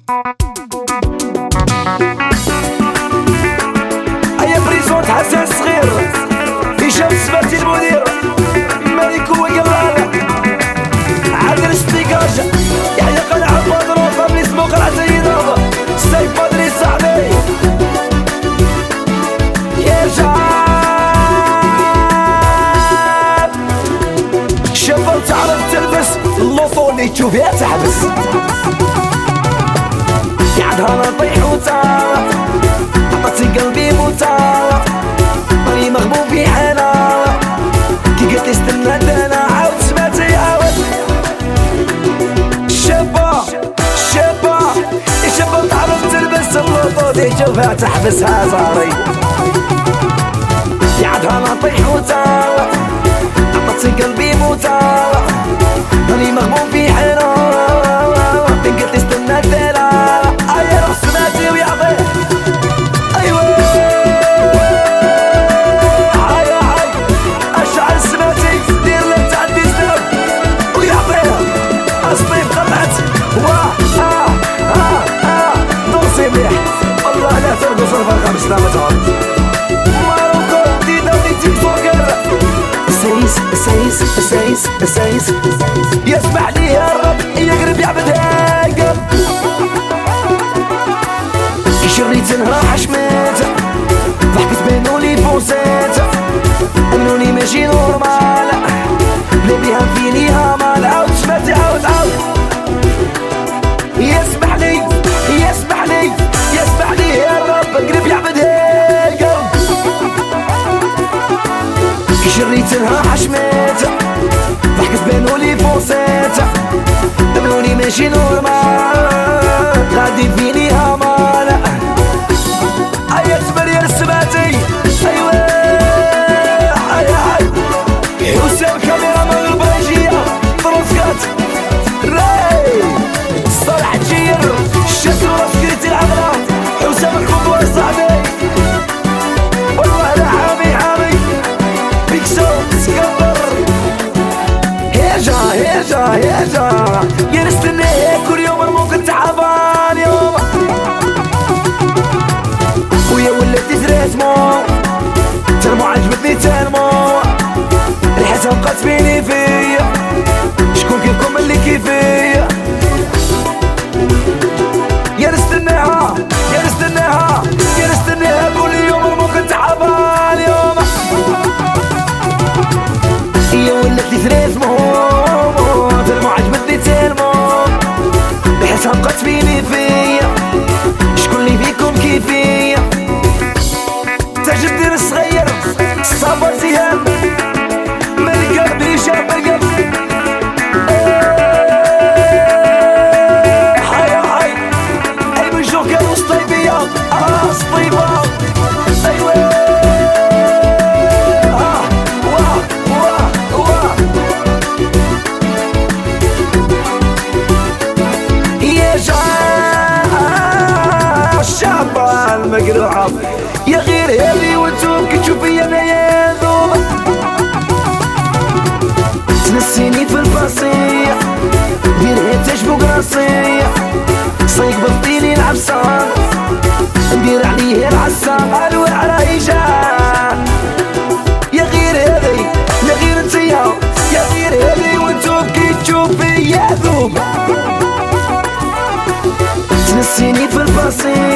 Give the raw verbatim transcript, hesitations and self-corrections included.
هيا بريزونت حسن الصغير هشام السباتي المدير مالك هو قلال عادل استيكاج يحيى قلع البدر وفاملي اسمه قلعة سيدة سيف بدري صاحبي يا شعب شباب تعرف تلبس اللوطو اللي تشوفها تحبس قعدها نطيح وتعرف عطتي قلبي موتى راني مغبوب في حالة كي قلت استنى انا عاود سمعتي عاود شابة شابة شابة تعرف تلبس اللوطو اللي تشوفها تحبسها صاري قعدها نطيح وتعرف عطتي قلبي موتى راني مغبوب في حالة كي قلت استنى انا ايا روح سمعتي ويعطيه ايوه هاي هاي اشعل سمعتي دير لي تعدي سناب ويعطيها اصطيب قطعت واه اه اه اه دوسي مليح والله لا ترقص الفرقة بسلامة تعرف ماروكو ديدا دي تيك توكر سايس سايس سايس سايس يسمح لي يا رب يقرب يعبدها قلب شريت نهار حشمات ضحكت بينولي فوسات انوني ماشي نورمال بلا بيها فيني هامال عاود سمعتي عاود عاود يسمح لي يسمح لي يسمح لي يا رب قرب يعبدها القلب شريت نهار حشمات ضحكت بينولي فوسات انوني ماشي نورمال غادي فيني هامال هيا تبرير السباتي ايوه هيا هيا وسام كاميرا من البريجية فروسكات راي صالح تجير الشكل وراسكريتي العضلة حسام القدوة صاحبي والله لا حامي حامي بيكسو سكندر هيجا هيجا هيجا يا نستنى كل يوم ممكن تعبان يوم ويا ولاتي تراتمو ترمو عجبتني ترمو الحساب بقات بيني فيا شكون كيفكم اللي كيفيا يا نستناها يا نستناها يا نستناها كل يوم ممكن تعبان يوم يا ولاتي تراتمو ترمو عجبتني ترمو الحساب بقات بيني فيا شكون اللي فيكم كيفيا تاج الدين الصغير صابر زيان ملك قلبي شاب القلب هاي هاي اي من جوكر وسطيبية اه سطيبة ايوه اه واه واه واه يا جماعة الشابة المقروعة يا غير هذي وانتم كي تشوفي انا يا ذوب تنسيني في الباصية ديرها تشبك راسي صيق بطيني العبسان ندير عليه العسام الوع راهي جا يا غير هذي يا غير انتيا يا غير هذي وانتم كي تشوفي يا ذوب تنسيني في الباصية